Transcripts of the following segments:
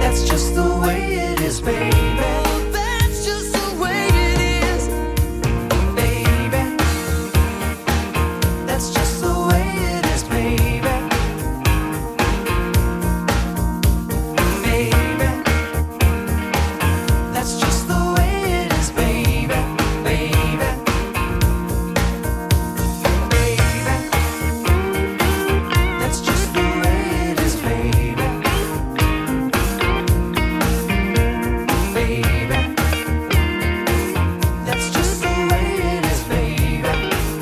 That's just the way it is, baby. That's just the way it is, baby. That's just the way it is, baby. Baby. That's just the way it is, baby. Baby. Baby. That's just the way it is, baby. Baby. That's just the way it is, baby.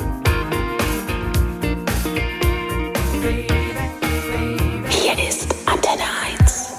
Baby, baby. Hier ist Antenne 1.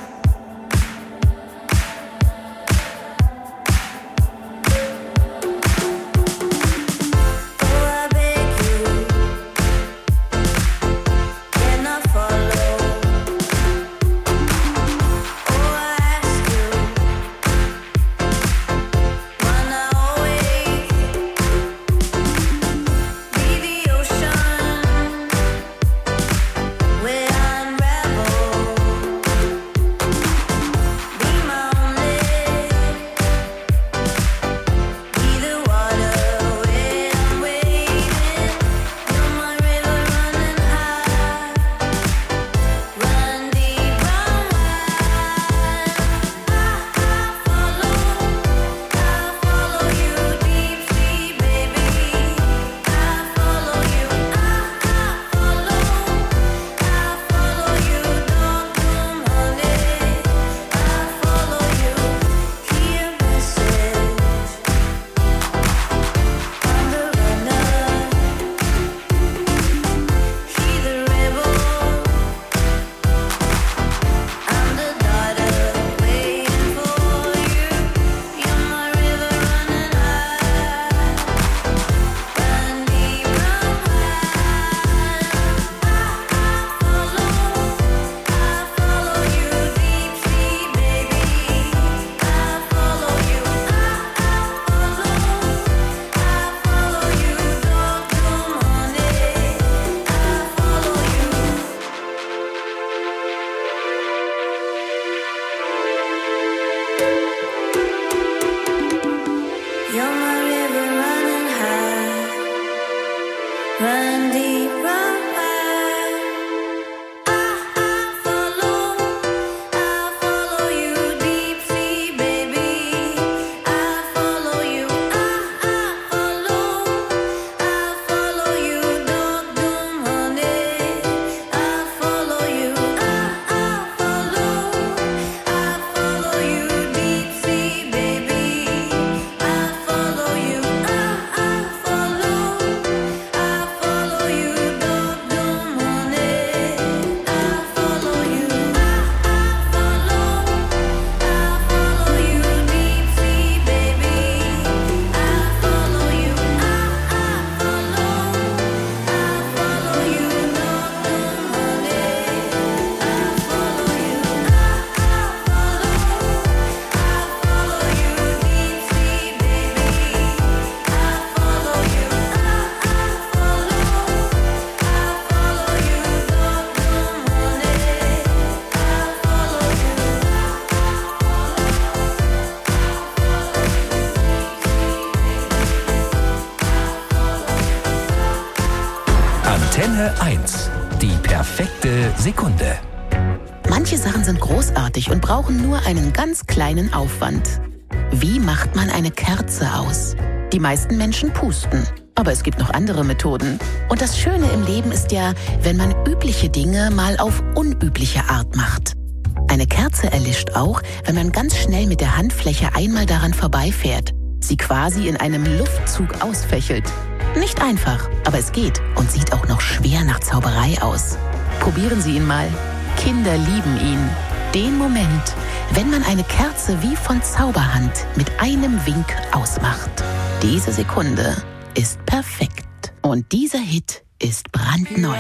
Antenne 1. Die perfekte Sekunde. Manche Sachen sind großartig und brauchen nur einen ganz kleinen Aufwand. Wie macht man eine Kerze aus? Die meisten Menschen pusten. Aber es gibt noch andere Methoden. Und das Schöne im Leben ist ja, wenn man übliche Dinge mal auf unübliche Art macht. Eine Kerze erlischt auch, wenn man ganz schnell mit der Handfläche einmal daran vorbeifährt, sie quasi in einem Luftzug ausfächelt. Nicht einfach, aber es geht und sieht auch noch schwer nach Zauberei aus. Probieren Sie ihn mal. Kinder lieben ihn. Den Moment, wenn man eine Kerze wie von Zauberhand mit einem Wink ausmacht. Diese Sekunde ist perfekt. Und dieser Hit ist brandneu.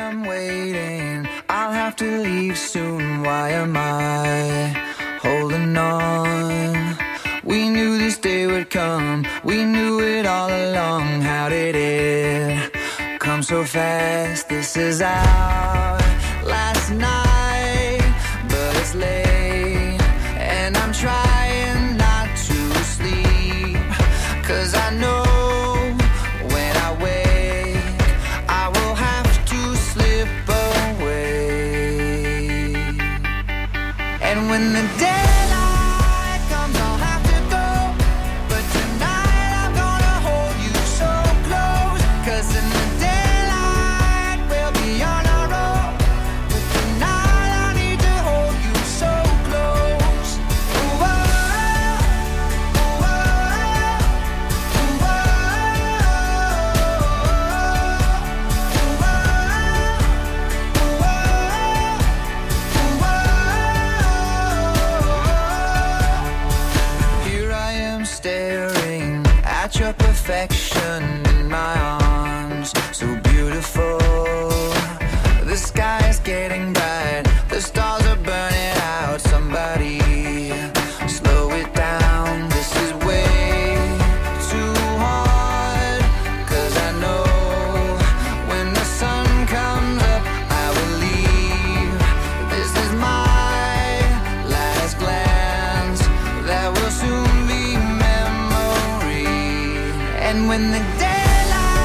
I'll have to leave soon. Why am I holding on? We knew this day would come. We knew it all along. How did it come so fast? This is our last night, but it's late. And when the daylight comes, I'll have to go. But tonight I'm gonna hold you so close. 'Cause in the daylight we'll be on our own. But tonight I need to hold you so close. Ooh, oh, ooh, oh, ooh, oh, Here I am staring at your perfection in my arms, so beautiful. The sky is getting bright, the stars are burning out. Somebody slow it down, this is way too hard. 'Cause I know when the sun comes up, I will leave. This is my last glance, that will soon be memory. And when the daylight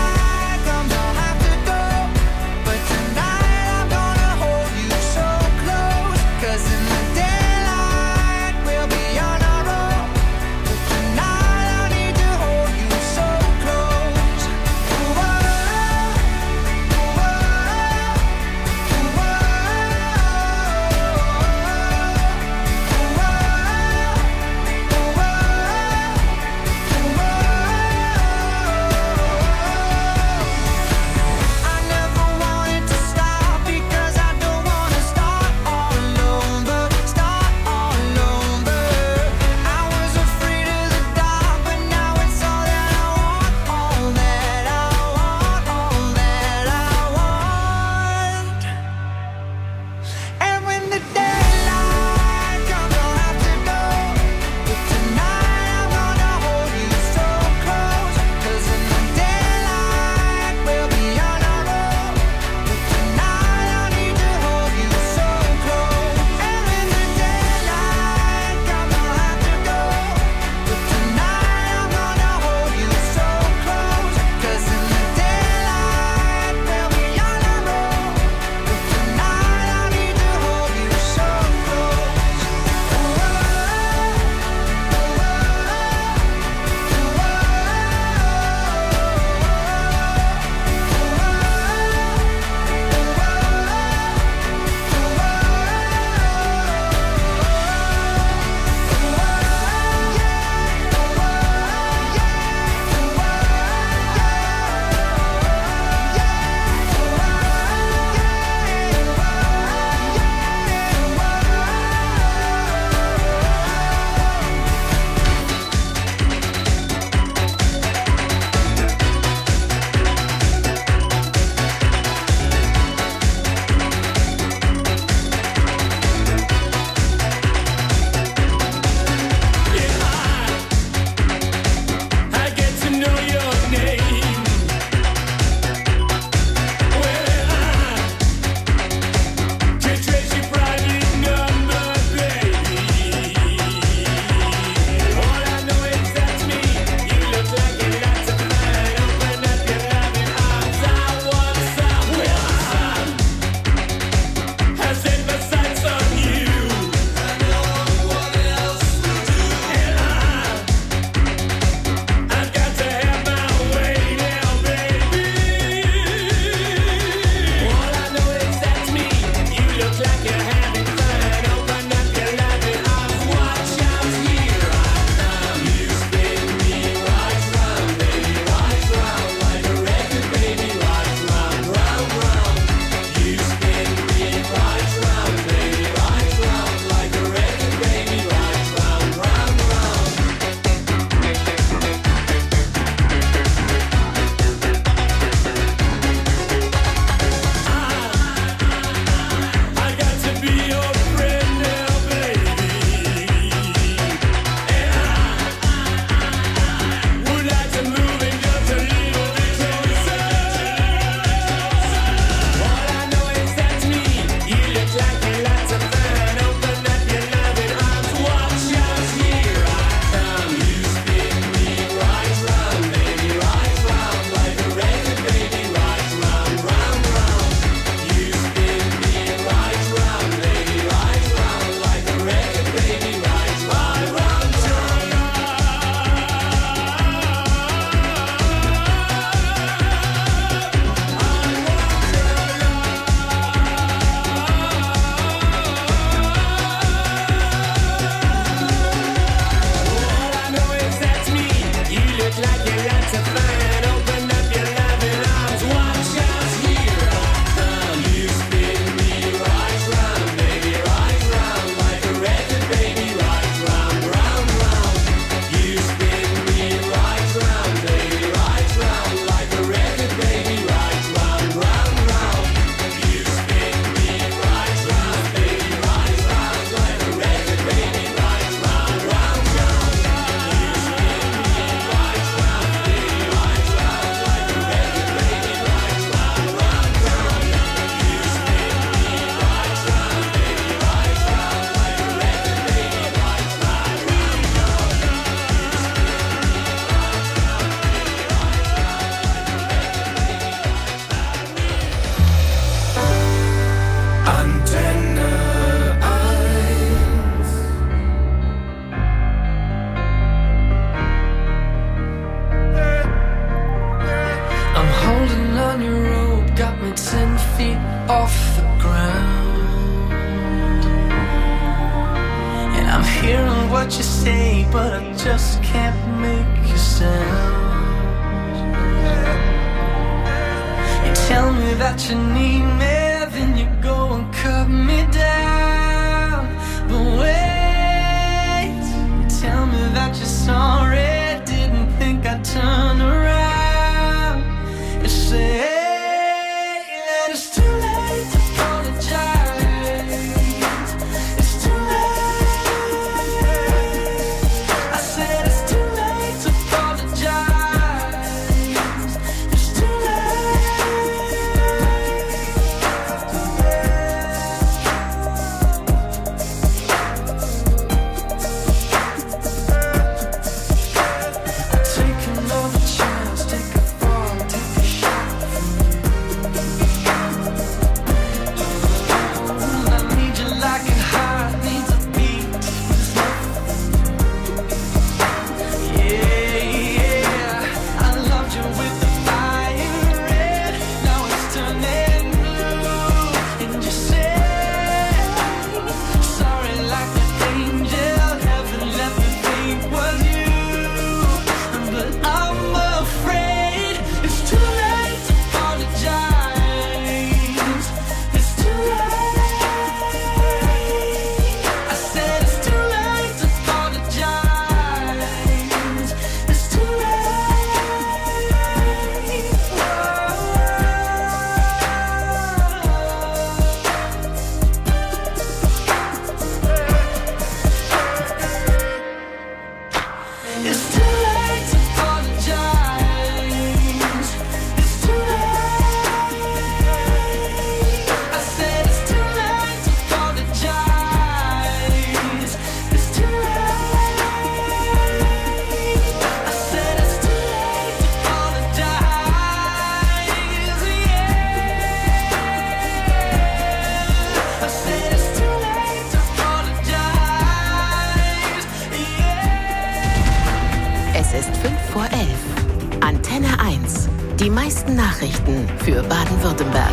what you say, but I just can't make a sound. You tell me that you need me, then you go and cut me down. But wait, you tell me that you're sorry, didn't think I'd turn around. You say that it's too late to apologize. It's too late. I said it's too late to apologize. It's too take another chance, take a fall, take a shot from you. I need you like a heart needs a beat. Yeah, I loved you with the fire red. Now it's turning blue. And you say sorry like an angel. Heaven let me think was you. But I'm afraid it's too late to apologize. It's too late. I said it's too late to apologize. It's too It's too late to apologize. It's too late. I said it's too late to apologize. It's too late. I said it's too late to apologize. Yeah. I said it's too late to apologize. Yeah. Es ist 11:05. Antenne 1. Die meisten Nachrichten für Baden-Württemberg.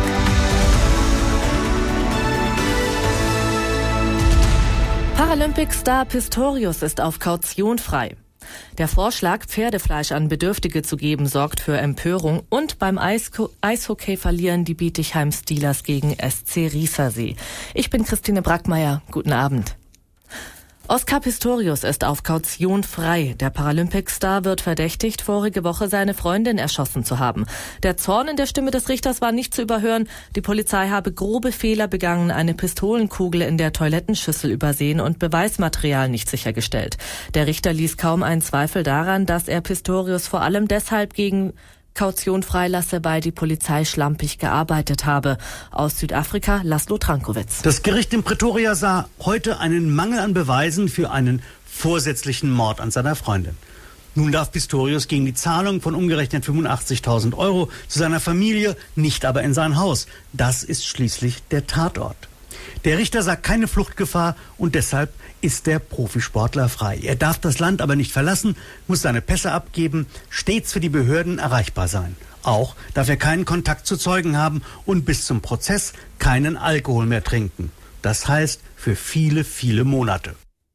Paralympic-Star Pistorius ist auf Kaution frei. Der Vorschlag, Pferdefleisch an Bedürftige zu geben, sorgt für Empörung. Und beim Eishockey verlieren die Bietigheim Steelers gegen SC Riesersee. Ich bin Christine Brackmeier. Guten Abend. Oskar Pistorius ist auf Kaution frei. Der Paralympic-Star wird verdächtigt, vorige Woche seine Freundin erschossen zu haben. Der Zorn in der Stimme des Richters war nicht zu überhören. Die Polizei habe grobe Fehler begangen, eine Pistolenkugel in der Toilettenschüssel übersehen und Beweismaterial nicht sichergestellt. Der Richter ließ kaum einen Zweifel daran, dass er Pistorius vor allem deshalb gegen Kaution freilasse, weil die Polizei schlampig gearbeitet habe. Aus Südafrika, Laszlo Trankowitz. Das Gericht in Pretoria sah heute einen Mangel an Beweisen für einen vorsätzlichen Mord an seiner Freundin. Nun darf Pistorius gegen die Zahlung von umgerechnet 85.000 € zu seiner Familie, nicht aber in sein Haus. Das ist schließlich der Tatort. Der Richter sah keine Fluchtgefahr und deshalb ist der Profisportler frei. Er darf das Land aber nicht verlassen, muss seine Pässe abgeben, stets für die Behörden erreichbar sein. Auch darf er keinen Kontakt zu Zeugen haben und bis zum Prozess keinen Alkohol mehr trinken. Das heißt für viele, viele Monate.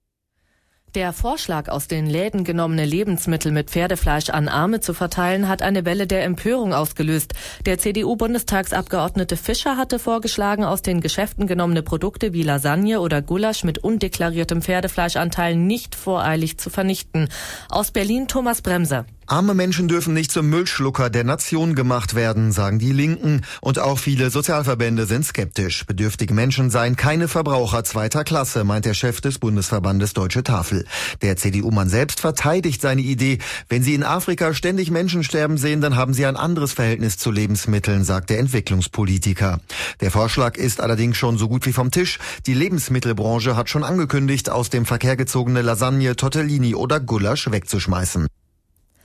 Der Vorschlag, aus den Läden genommene Lebensmittel mit Pferdefleisch an Arme zu verteilen, hat eine Welle der Empörung ausgelöst. Der CDU-Bundestagsabgeordnete Fischer hatte vorgeschlagen, aus den Geschäften genommene Produkte wie Lasagne oder Gulasch mit undeklariertem Pferdefleischanteil nicht voreilig zu vernichten. Aus Berlin Thomas Bremser. Arme Menschen dürfen nicht zum Müllschlucker der Nation gemacht werden, sagen die Linken. Und auch viele Sozialverbände sind skeptisch. Bedürftige Menschen seien keine Verbraucher zweiter Klasse, meint der Chef des Bundesverbandes Deutsche Tafel. Der CDU-Mann selbst verteidigt seine Idee. Wenn Sie in Afrika ständig Menschen sterben sehen, dann haben Sie ein anderes Verhältnis zu Lebensmitteln, sagt der Entwicklungspolitiker. Der Vorschlag ist allerdings schon so gut wie vom Tisch. Die Lebensmittelbranche hat schon angekündigt, aus dem Verkehr gezogene Lasagne, Tortellini oder Gulasch wegzuschmeißen.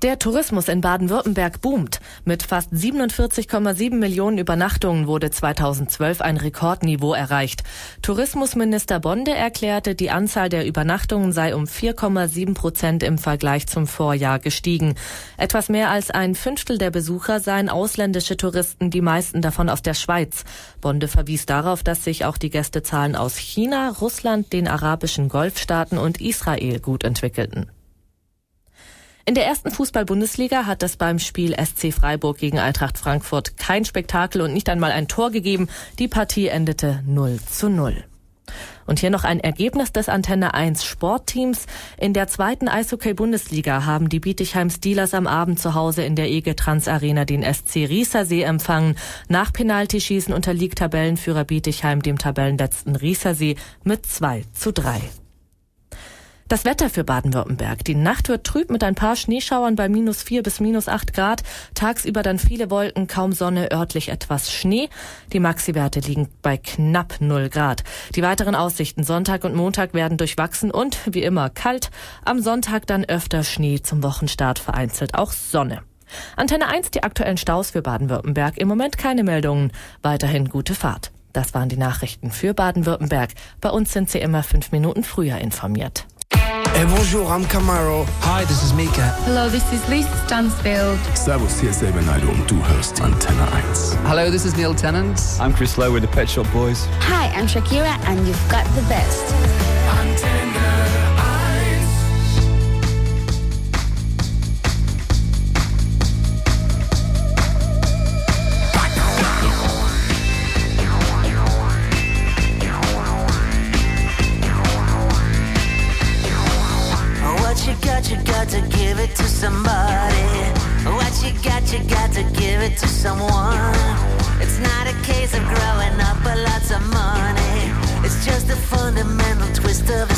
Der Tourismus in Baden-Württemberg boomt. Mit fast 47,7 Millionen Übernachtungen wurde 2012 ein Rekordniveau erreicht. Tourismusminister Bonde erklärte, die Anzahl der Übernachtungen sei um 4,7% im Vergleich zum Vorjahr gestiegen. Etwas mehr als ein Fünftel der Besucher seien ausländische Touristen, die meisten davon aus der Schweiz. Bonde verwies darauf, dass sich auch die Gästezahlen aus China, Russland, den arabischen Golfstaaten und Israel gut entwickelten. In der ersten Fußball-Bundesliga hat es beim Spiel SC Freiburg gegen Eintracht Frankfurt kein Spektakel und nicht einmal ein Tor gegeben. Die Partie endete 0:0. Und hier noch ein Ergebnis des Antenne 1 Sportteams. In der zweiten Eishockey-Bundesliga haben die Bietigheim Steelers am Abend zu Hause in der EG-Trans Arena den SC Riesersee empfangen. Nach Penaltyschießen unterliegt Tabellenführer Bietigheim dem Tabellenletzten Riesersee mit 2:3. Das Wetter für Baden-Württemberg. Die Nacht wird trüb mit ein paar Schneeschauern bei -4 bis -8 Grad. Tagsüber dann viele Wolken, kaum Sonne, örtlich etwas Schnee. Die Maxi-Werte liegen bei knapp 0 Grad. Die weiteren Aussichten Sonntag und Montag werden durchwachsen und wie immer kalt. Am Sonntag dann öfter Schnee, zum Wochenstart vereinzelt auch Sonne. Antenne 1, die aktuellen Staus für Baden-Württemberg. Im Moment keine Meldungen. Weiterhin gute Fahrt. Das waren die Nachrichten für Baden-Württemberg. Bei uns sind Sie immer 5 Minuten früher informiert. Hey, bonjour, I'm Camaro. Hi, this is Mika. Hello, this is Lisa Stansfield. Servus, hier ist Silbenaido und du hörst Antenne 1. Hello, this is Neil Tennant. I'm Chris Lowe with the Pet Shop Boys. Hi, I'm Shakira and you've got the best. Antenne 1. You got to give it to somebody. What you got to give it to someone. It's not a case of growing up with lots of money. It's just a fundamental twist of